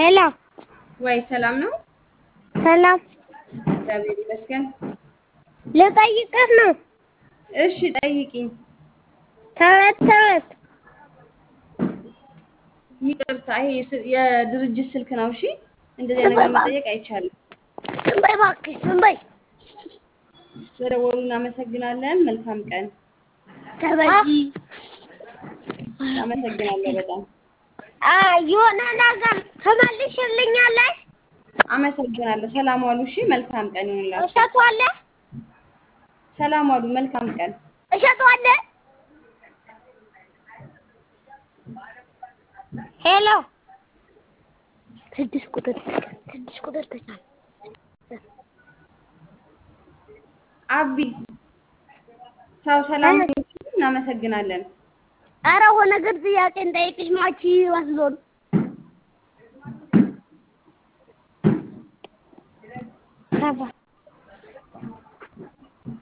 ሄሎ ወይ ሰላም ነው? ሰላም እግዚአብሔር ይመስገን። ልጠይቅህ ነው። እሺ ጠይቂኝ። ተረት ይቅርታ ይሄ የድርጅት ስልክ ነው። እሺ እንደዚህ ነገር መጠየቅ አይቻልም። ዝም በይ እባክሽ ዝም በይ። ስለደወሉ እናመሰግናለን። መልካም ቀን። ተበጂ አመሰግናለሁ በጣም የሆነ ነገር ትመልሽልኛለሽ? አመሰግናለሁ። ሰላም ዋሉ። እሺ መልካም ቀን ይሁንላችሁ። እሸቱ አለ? ሰላም ዋሉ። መልካም ቀን። እሸቱ አለ? ሄሎ ስድስት ቁጥር ተቻለ። አቢ ቻው። ሰላም ሁኑ። እናመሰግናለን። ኧረ ሆነ ግን ጥያቄ እንጠይቅሽ ማቺ ወስዶን